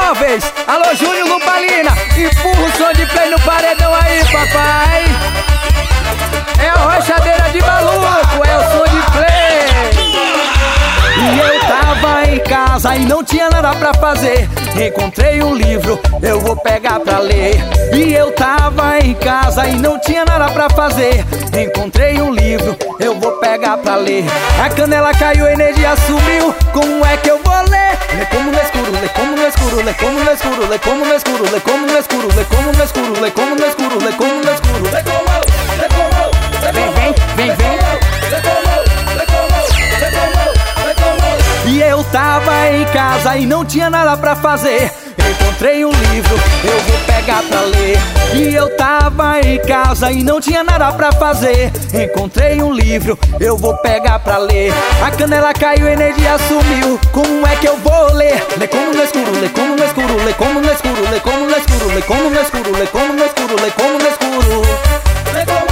Móveis, alô Júnior Lupalina, empurra o som de play no paredão aí, papai. É a rochadeira de maluco, é o som de play. E eu tava em casa e não tinha nada pra fazer. Encontrei um livro, eu vou pegar pra ler. E eu tava em casa e não tinha nada pra fazer. Encontrei um livro, eu vou pegar pra ler. A canela caiu, a energia sumiu. Como é que eu vou ler? Lê como no escuro, lê como no escuro, lê como no escuro, lê como no escuro, lê como no escuro, lê como no escuro, lê como no escuro, lê como no escuro, lê como, lê como. Vem. E eu tava em casa e não tinha nada pra fazer. Encontrei um livro, eu vou pegar pra ler. E eu tava em casa e não tinha nada pra fazer. Encontrei um livro, eu vou pegar pra ler. A canela caiu, a energia sumiu. Como é que eu vou ler? Lê como no escuro, lê como no escuro, lê como no escuro, lê como no escuro, lê como no escuro, lê como no escuro, lê como no escuro. Lê como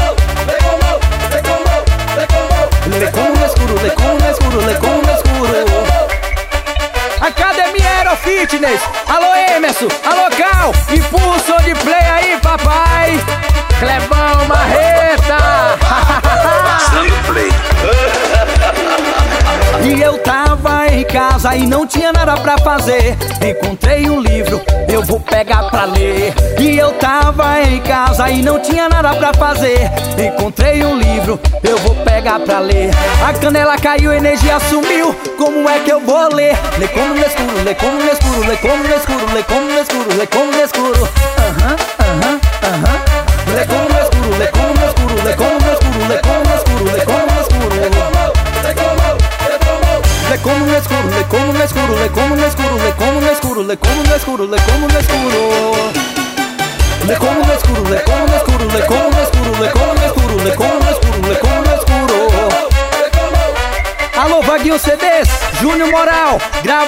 no escuro, lê como no escuro, lê como no escuro. Academia Aerofitness, alô Emerson, alô Cal, empurra o som de play aí, papai. Clebão Marreta. Dando play. E eu tava em casa e não tinha nada pra fazer. Encontrei um livro, eu vou pegar pra ler. E eu tava em casa e não tinha nada pra fazer. Encontrei um livro, eu vou pegar pra ler. A canela caiu, a energia sumiu. Como é que eu vou ler? Lê como no escuro, lê como no escuro, lê como no escuro, lê como no escuro, lê como no escuro. Lê como no escuro, lê como no escuro, lê como no escuro, lê como no escuro, lê como no escuro. Lê como no escuro, lê como no escuro, lê como no escuro, lê como no escuro, lê como no escuro, lê como no escuro. Lê como no escuro, lê como no escuro, lê como no escuro, lê como no escuro, lê como no escuro, lê como no escuro. Alô Vaguinho CDs, Júnior Moral,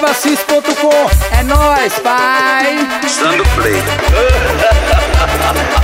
gravacis.com. É nóis, pai. Dando play.